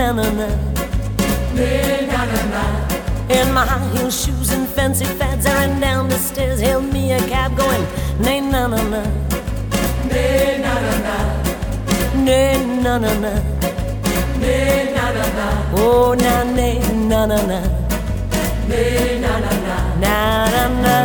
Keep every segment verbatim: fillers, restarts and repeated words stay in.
na na na, na na na. In my high heel shoes and fancy fads, I ran down the stairs, hailed me a cab, going nay na na na, nay na na na, nay na na na, nay na na na. Oh na nay na na na, nay na na na, na na na.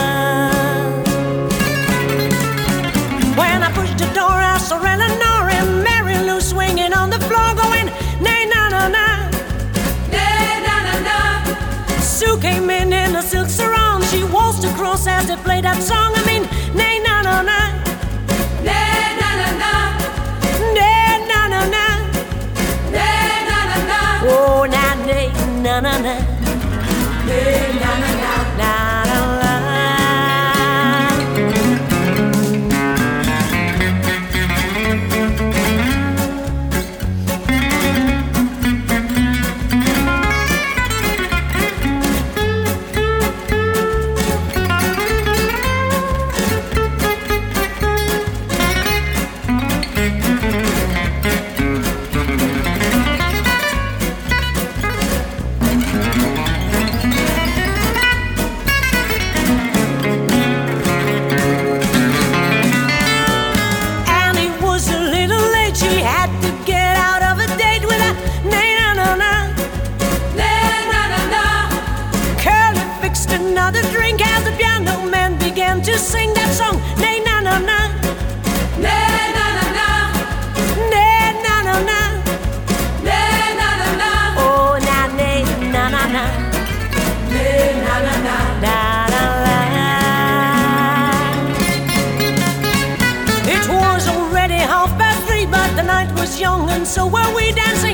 When I pushed the door, I saw Eleanor and Mary Lou swinging on the floor, going nay na na na, nay na na na. Sue came in in a silk sarong. She waltzed across as they played that song. I mean, nay na na na, nay na na na, nay na na na, nay na na na. Oh na nay na na na, nay na na na, na na na. Another drink as the piano man began to sing that song. Nay na na na, nay na na na, nay na na na, nay na na na. Oh na nay na na na, nay na na na, na na na. It was already half past three, but the night was young and so were we dancing.